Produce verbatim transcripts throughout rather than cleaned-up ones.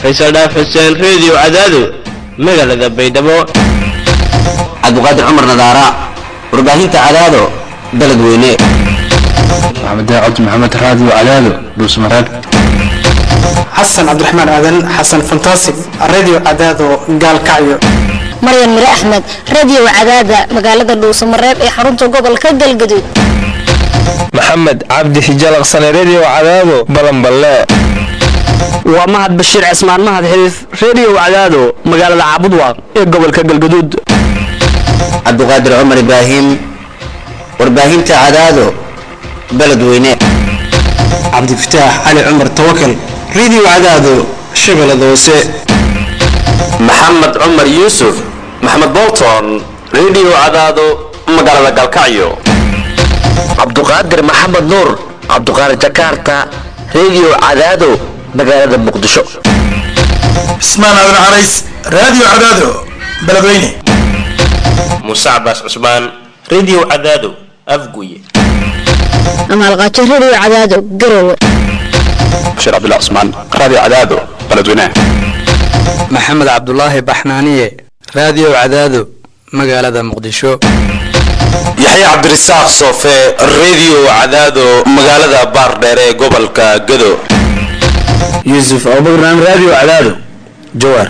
faysal dhaaf xuseen radio cadaado magaalada baydhabo cabduqaadir cumar nadaara warbaahinta cadaado beledweyne maxamed daacad maxamed radio cadaado dhuusmaraag xasan cabdiraxmaan aadan xasan fantastic radio cadaado gaalkacyo maryan mire axmed radio cadaada magaalada dhuusamareeb ee xarunta gobolka galgaduud maxamed cabdi xijalaqsane radio cadaado balanballe waa mahad bashiir cismaan mahad xiriif radio cadaado magaalada caabudwaaq ee gobolka galgaduud cabduqaadir cumar ibraahim warbaahinta cadaado beledweyne cabdifataax cali cumar tawakal radio cadaado shabeellada hoose maxamed cumar yuusuf maxamed bolton radio cadaado magaalada galkacyo cabduqaadir maxamed nuur cabduqaadir jakarta radio cadaado magaalada muqdisho ismaan aadan carays radio cadaado beledweyne muuse cabaas cusmaan radio cadaado afguye amaalqaajo radio cadaado garowe bashir cabdullah cusmaan radio cadaado beledweyne maxamed cabdulaahi baxnaaniye radio cadaado magaalada muqdisho yaxya cabdirasaaq soofe radio cadaado magaalada baardheer ee gobolka gado yuusuf abubakar radio cadaado jawaar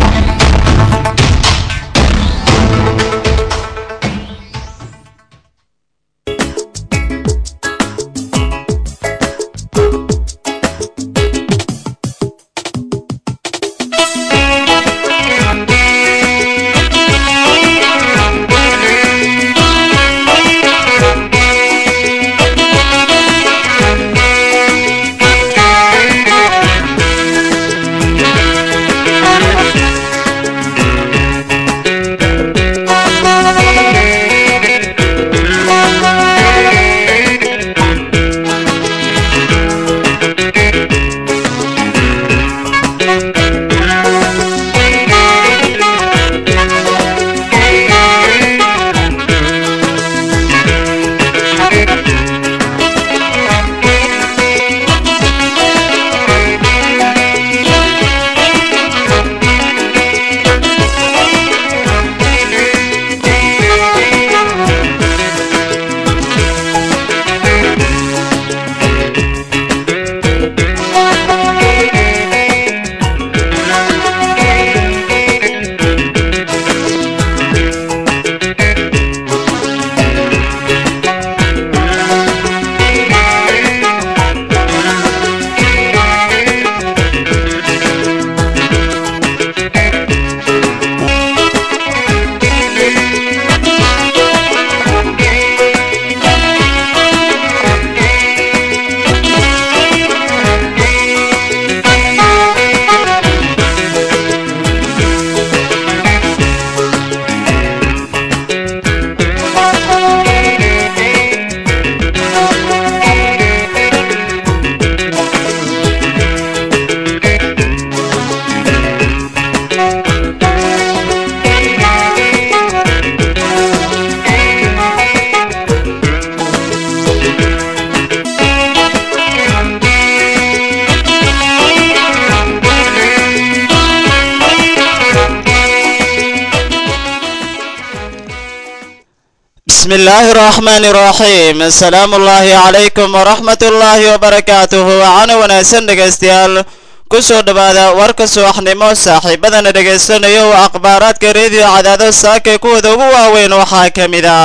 بسم الله الرحمن الرحيم السلام الله عليكم ورحمة الله وبركاته وعنا وناسن دقستيال كسو دبادا وركسو احنمو صاحبادنا دقستانيو واقبارات كريديو عدادو ساكي كودو واوين وحاكمدا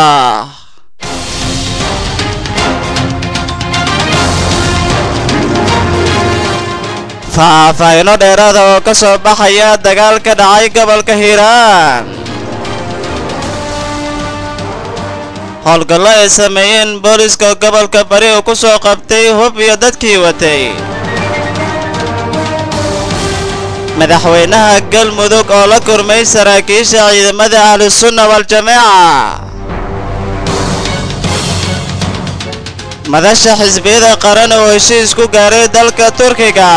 faahfaahino dheeraada oo ka soo baxaya dagaal ka dhacay gobolka hiiraan howlgallo ay sameeyeen booliska gobolka bari uu ku soo qabtay hub iyo dadkii watay madaxweynaha galmudug oo la kulmay saraakiisha ciidamada ahlusunna waljamaaca madasha xisbiyada qaran oo heshiis ku gaaray dalka turkiga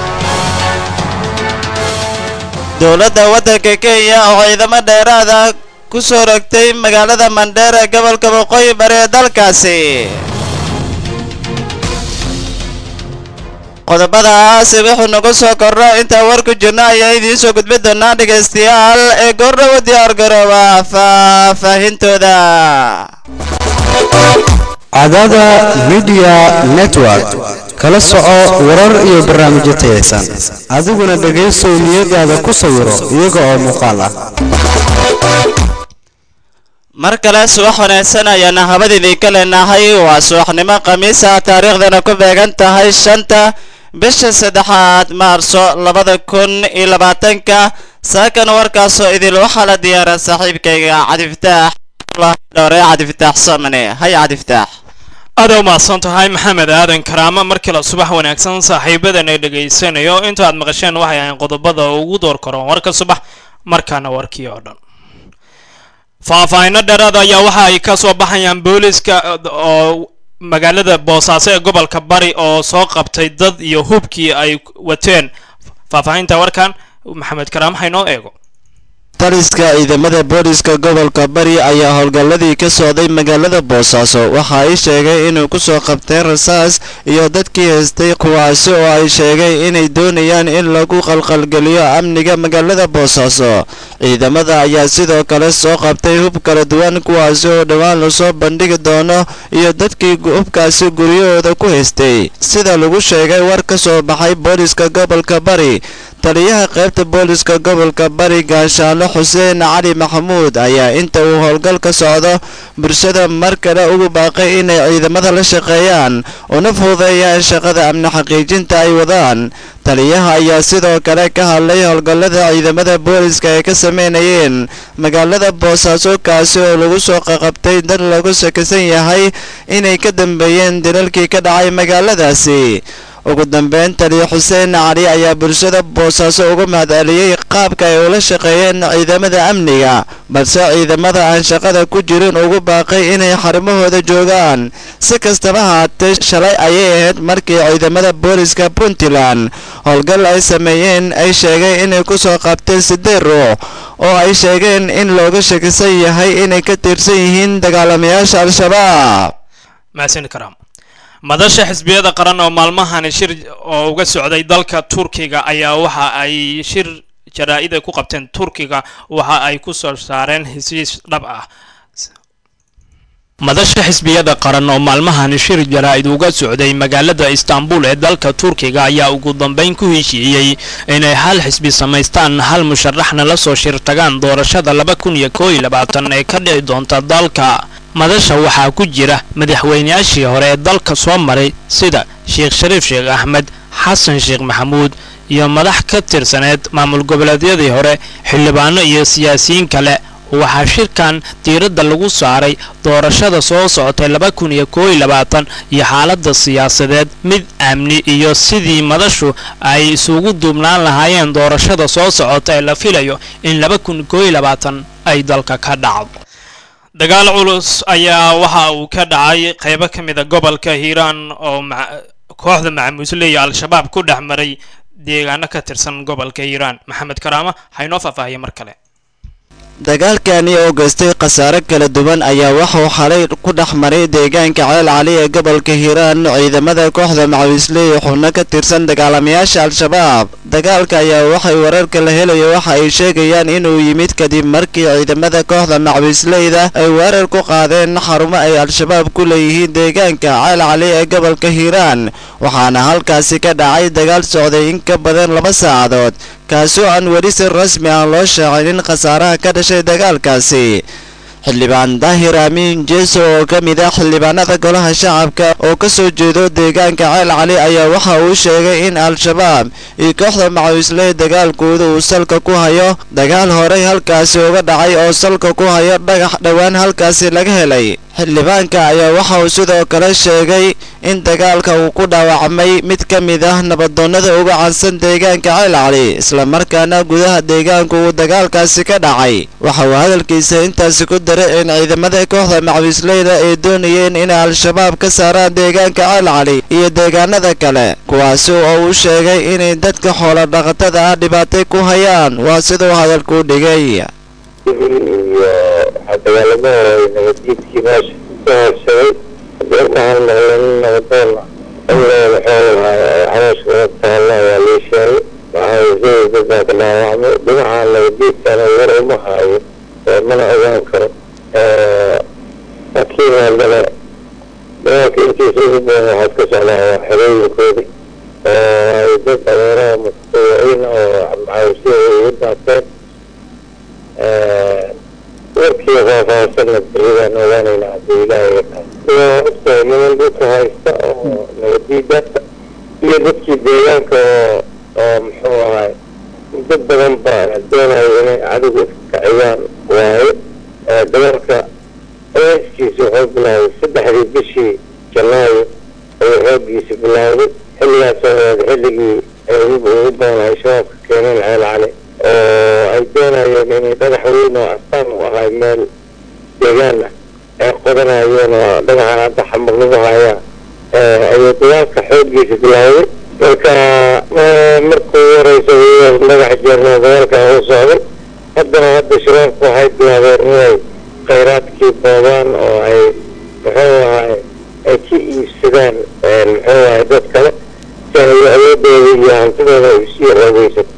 dowladda waddanka kenya oo ciidamo dheeraad ah ku soo rogtay magaalada mandheera ee gobolka waqooyi bari ee dalkaasi qodobadaas wuxuu nagu soo korno intaa war ku jirna ayaa idiin soo gudbin doonaa dhegaystayaal ee goordhow diyaar garooba faahfaahintooda. Cadaada Media Network kala soco warar iyo barnaamijyo tayeysan adiguna dhagayso niyadaada ku sawiro iyaga oo muuqaal ah. mar kale subax wanaagsan ayaana habadii kale nahay waa subaxnimo khamiis ah taariikhdana ku beegan tahay shanta bisha saddexaad maarso labada kun iyo labaatanka saakan warkaasoo idil waxaa la diyaara saaxiibkayga Cabdifataax dhowre Cabdifataax Samane. hay Cabdifataax. aad u mahadsan tahay maxamed aadan karaama. mar kale subax wanaagsan saaxiibadan ay dhageysanayo inta aad maqasheen waxay ahayn qodobada ugu door karo warka subax markaana warkii oo dhan. faahfaahinno dheeraad ayaa waxa ay ka soo baxayaan booliska oo magaalada Boosaaso ee gobolka Bari oo soo qabtay dad iyo hubkii ay wateen. faahfaahinta warkan maxamed karaam hayno eego. taliska ciidamada booliska gobolka Bari ayaa howlgalladii ka socday magaalada Boosaaso waxa ay sheegay inuu ku soo qabtay rasaas iyo dadkii haystay kuwaasi oo ay sheegay inay doonayaan in lagu qalqalgeliyo amniga magaalada Boosaaso. ciidamada ayaa sidoo kale soo qabtay hub kala duwan kuwaasi oo dhawaan la soo bandhigi doono iyo dadkii hubkaasi guryahooda ku haystay sida lagu sheegay war ka soo baxay booliska gobolka Bari. taliyaha qaybta booliska gobolka Bari gaashaale Xuseen Cali Maxamuud ayaa inta uu howlgal ka socdo bulshada mar kale ugu baaqay inay ciidamada la shaqeeyaan una fududeeyaan shaqada amni xaqiijinta ay wadaan. taliyaha ayaa sidoo kale ka hadlay howlgallada ciidamada booliska ay ka sameynayeen magaalada Boosaaso kaasi oo lagu soo qabtay dad lagu shakisan yahay inay ka dambeeyeen dilalkii ka dhacay magaaladaasi. ugu dambeyn taliya Xuseen Cali ayaa bulshada Boosaaso uga mahadceliyay qaabka ay ula shaqeeyeen ciidamada amniga balse ciidamada aan shaqada ku jirin ugu baaqay inay xarumahooda joogaan. si kastaba haatee shalay ayay ahayd markii ciidamada booliska Puntland howlgal ay sameeyeen ay sheegay inay ku soo qabteen siddeed ruux oo ay sheegeen in looga shakisan yahay inay ka tirsan yihiin dagaalamayaasha Al-Shabaab. maasin karaam. madasha xisbiyada qaran oo maalmahan shir oo uga socday dalka Turkiga ayaa waxa ay shir jaraa'id ku qabteen Turkiga waxa ay ku soo saareen heshiis dhab ah. madasha xisbiyada qaran oo maalmahan shir jaraa'id uga socday magaalada Istanbul ee dalka Turkiga ayaa ugu dambeyn ku heshiiyay inay hal xisbi samaystaan hal musharaxna la soo shirtagaan doorashada laba kun iyo koob iyo labaatan ee ka dhici doonta dalka. madasha waxaa ku jira madaxweynayaashii hore ee dalka soo maray sida Sheekh Shariif Sheekh Axmed, Xasan Sheekh Maxamuud iyo madax ka tirsaneed maamul goboleedyadii hore, xildhibaano iyo siyaasiyiin kale. waxaa shirkan diiradda lagu saaray doorashada soo socotay laba kun iyo koob iyo labaatan iyo xaaladda siyaasadeed mid amni iyo sidii madashu ay isugu duubnaan lahaayeen doorashada soo socota ee la filayo in laba kun iyo koob iyo labaatan ay dalka ka dhacdo. dagaal culus ayaa waxa uu ka dhacay qaybo ka mid ah gobolka Hiiraan oo kooxda macamuusle iyo Al-Shabaab ku dhex maray deegaano ka tirsan gobolka Hiiraan. maxamed karaama haynoo faahfaahiye mar kale. dagaalkani oo geystay khasaare kala duwan ayaa waxuu xalay ku dhex maray deegaanka Ceel Cali ee gobolka Hiiraan ciidamada kooxda macawiisle iyo xubno ka tirsan dagaalamayaasha Al-Shabaab. dagaalka ayaa waxay wararka la helayo waxa ay sheegayaan inuu yimid kadib markii ciidamada kooxda macawiisleyda ay weerar ku qaadeen xarumo ay Al-Shabaab ku leeyihiin deegaanka Ceel Cali ee gobolka Hiiraan waxaana halkaasi ka dhacay dagaal socday in ka badan laba saacadood kaasoo aan weli si rasmi ah loo shaacinin khasaaraha ka dhashay dagaalkaasi. xildhibaan Daahir Amiin Jeeso oo ka mid ah xildhibaanada golaha shacabka oo ka soo jeedo deegaanka Ceel Cali ayaa waxa uu sheegay in Al-Shabaab iyo kooxda macawiisley dagaalkooda uu salka ku hayo dagaal horey halkaasi uga dhacay oo salka ku hayo dhagax dhawaan halkaasi laga helay. xildhibaanka ayaa waxa uu sidoo kale sheegay in dagaalka uu ku dhaawacmay mid ka mid ah nabadoonnada uga caansan deegaanka Ceel Cali isla markaana gudaha deegaanka uu dagaalkaasi ka dhacay. waxa uu hadalkiisa intaasi ku daray in ciidamada kooxda macawiisleyda ay doonayeen inay Al-Shabaab ka saaraan deegaanka Ceel Cali iyo deegaanada kale kuwaasi oo uu sheegay inay dadka xoolo dhaqatada ah dhibaatay ku hayaan waa sidoo hadalku dhigay. dagaalada nabadgelyadkii meesha ka horseeday deertaan nabadoola xoolaha meesha oo taalla ayaa lii sheegay waxaa dad baa ka dhaawacmay dhinaca nabadiidkana war uma haayo mana ogaan karo laakiin haddana dagaalka intiisa ugu badan waxaad ka socdaa waa xerooyinkoodii oo ay dad adeeraha mutatawaciin oo macaawisiya ugu daateen warkii faahfaahsanna berridaan ogaanayna haddii ilaahay waa ogta niman dhulka haysta oo nabadiida iyo dadkii deegaanka oo oo muxuu ahay dad badan baa doonayo inay adigu iskakaciyaan waayo dagaalka eeskiisa wuxuu bilaabay saddexdii bishii janaayo ayuu xooggiisa bilaabay xilligaas oo xilligii ay ugu badan ay shabaabka keeneen ceel cali oo ay doonayeen inay dhagax weyn oo astaan u ahay meel deegaan ah ay qodanayeen oo dhagaxan hadda xamar lagu hayaa ayuu dagaalka xooggiisa bilaabay marka markuu wareysa dhagax jeerna dagaalka u socday haddana hadda shabaabku waxay bilaabeen inay khayraadkii boobaan oo ay muxuu ahay ay ka iibsadaan muxuu ahay dad kale si ay awoodooda iyo hantidooda ay usii roogeysato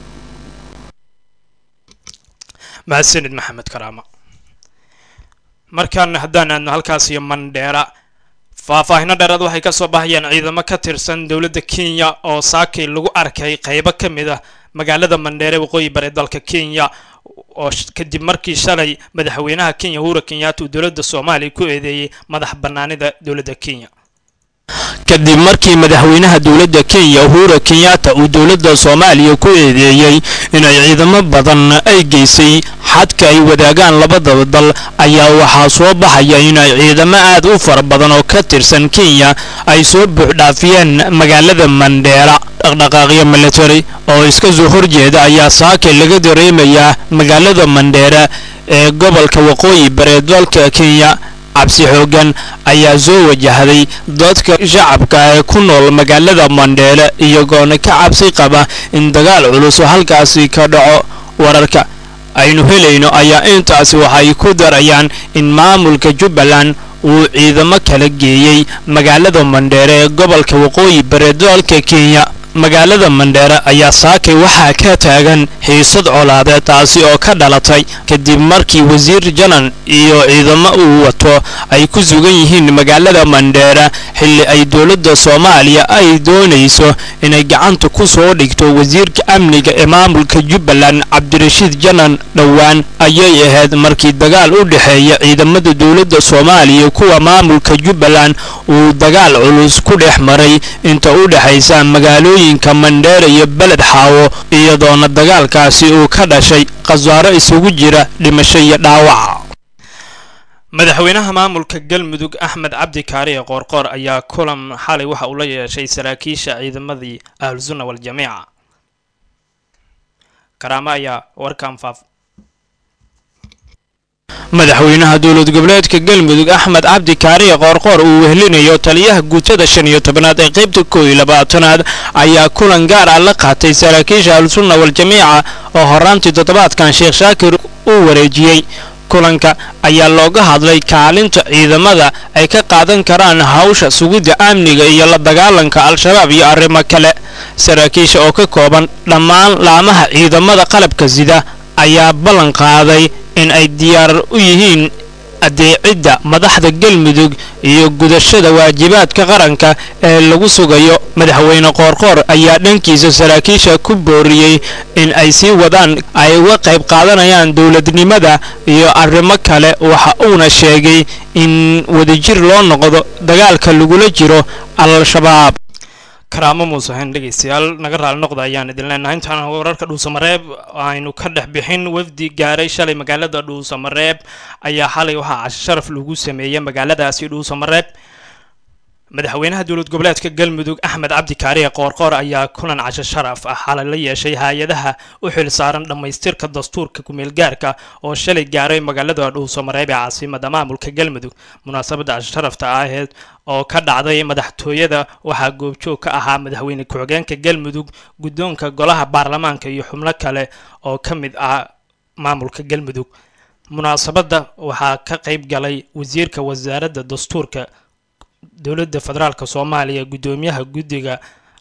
mahadsanid maxamed karaama markaan haddaan aadno halkaas iyo mandheera faahfaahino dheeraad waxay ka soo baxayaan ciidamo ka tirsan dowladda kenya oo saakay lagu arkay qaybo ka mid ah magaalada mandheere waqooyi bari dalka kenya oo kadib markii shalay madaxweynaha kenya uhuru kenyatta uu dowladda soomaaliya ku eedeeyey madax bannaanida dowladda kenya kadib markii madaxweynaha dowladda kenya uhuru kenyatta uu dowladda soomaaliya ku eedeeyey inay ciidamo badan ay geysay xadka ay wadaagaan labada dal ayaa waxaa soo baxaya inay ciidamo aad u fara badan oo ka tirsan kenya ay soo buuxdhaafiyeen magaalada mandheera dhaqdhaqaaqyo military oo iska soo horjeeda ayaa saakay laga dareemayaa magaalada mandheera ee gobolka waqooyi bari dalka kenya cabsi xoogan ayaa soo wajahday dadka shacabka ee ku nool magaalada mandheere iyagoona ka cabsi qaba in dagaal culus oo halkaasi ka dhaco wararka aynu helayno ayaa intaasi waxay ku darayaan in maamulka jubbaland uu ciidamo kala geeyey magaalada mandheere ee gobolka waqooyi bari dalka kenya magaalada mandheere ayaa saakay waxaa ka taagan xiisad colaadeed taasi oo ka dhalatay kadib markii wasiir janan iyo ciidamo uu wato ay ku sugan yihiin magaalada mandheere xilli ay dowladda soomaaliya ay doonayso inay gacanta ku soo dhigto wasiirka amniga ee maamulka jubbaland cabdirashiid janan dhowaan ayay ahayd markii dagaal u dhexeeya ciidamada dowladda soomaaliya kuwa maamulka jubbaland uu dagaal culus ku dhex maray inta u dhexaysa magaalooyin mandheere iyo beled xaawo iyadoona dagaalkaasi uu ka dhashay khasaaro isugu jira dhimasho iyo dhaawac madaxweynaha maamulka galmudug axmed cabdi kaariye qoorqoor ayaa kulan xalay waxa uu la yeeshay saraakiisha ciidamadii ahlusunna waljamiica karaama ayaa warkan faaf madaxweynaha dowlad goboleedka galmudug axmed cabdi kaariye qoorqoor uu wehlinayo taliyaha guutada shan iyo tobanaad ee qaybta koow iyo labaatanaad ayaa kulan gaar ah la qaatay saraakiisha ahlusunna waljamiica oo horaantii toddobaadkan sheekh shaakir uu wareejiyey kulanka ayaa looga hadlay kaalinta ciidamada ay ka qaadan karaan hawsha sugidda amniga iyo la dagaalanka al-shabaab iyo arrimo kale saraakiisha oo ka kooban dhammaan laamaha ciidamada qalabka sida ayaa ballan qaaday in ay diyaar u yihiin adeecidda madaxda galmudug iyo gudashada waajibaadka qaranka ee lagu sugayo madaxweyne qoorqoor ayaa dhankiisa saraakiisha ku booriyey in ay sii wadaan ay uga qayb qaadanayaan dowladnimada iyo arrimo kale waxa uuna sheegay in wadajir loo noqdo dagaalka lagula jiro al-shabaab karaamo muusahan dhegeystayaal naga raali noqda ayaan idin leenahay intaan wararka dhuusamareeb aynu ka dhex bixin wafdi gaaray shalay magaalada dhuusamareeb ayaa xalay waxaa casho sharaf lagu sameeyey magaaladaasi dhuusamareeb madaxweynaha dowlad goboleedka galmudug axmed cabdi kaariye qoorqoor ayaa kulan casho sharaf ah xalay la yeeshay hay-adaha u xil saaran dhammaystirka dastuurka kumeelgaarka oo shalay gaaray magaalada dhuusamareeb ee caasimada maamulka galmudug munaasabadda casho sharafta aheed oo ka dhacday madaxtooyada waxaa goobjoog ka ahaa madaxweyne ku-xigeenka galmudug guddoonka golaha baarlamaanka iyo xubno kale oo ka mid ah maamulka galmudug munaasabadda waxaa ka qayb galay wasiirka wasaaradda dastuurka dowladda federaalka soomaaliya guddoomiyaha guddiga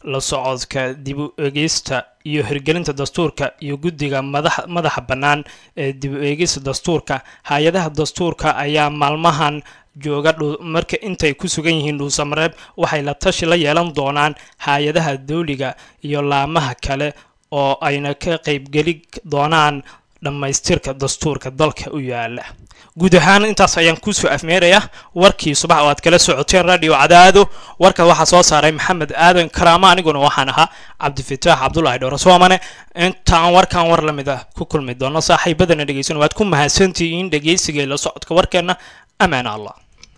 la socodka dib u eegista iyo hirgelinta dastuurka iyo guddiga madaxa madaxa bannaan ee dib u eegista dastuurka hay-adaha dastuurka ayaa maalmahan jooga marka intay ku sugan yihiin dhuusamareeb waxay la tashi la yeelan doonaan hay-adaha dawliga iyo laamaha kale oo ayna ka qaybgeli doonaan dhammaystirka dastuurka dalka u yaala guud ahaan intaas ayaan kusoo afmeerayaa warkii subax oo aad kala socoteen radio cadaado warka waxaa soo saaray maxamed aadan karaama aniguna waxaan ahaa cabdifataax cabdulaahi dhowr soomane intaan warkan war la mid ah ku kulmi doono saaxiibadana dhegeysan waad ku mahadsantihiin dhegeysiga la socodka warkeena amaan allah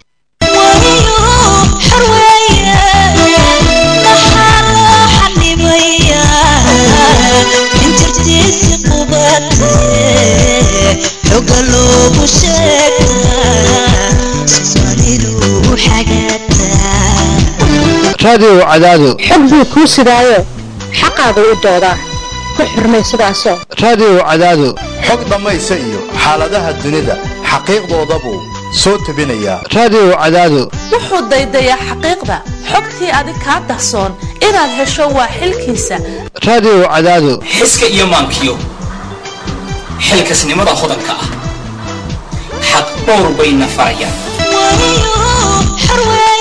radio cadaado xog buu kuu sidaayo xaqaada u doodaa ku xirmay sidaasoo radio cadaado xog dhammaysa iyo xaaladaha dunida xaqiiqdoodabuu soo tabinayaa radio cadaado wuxuu daydayaa xaqiiqda xogtii adig kaa dahsoon inaad hesho waa xilkiisa radio cadaado xiska iyo maankiyo xilkasnimada hodanka ah xaq dhowr bayna farayaan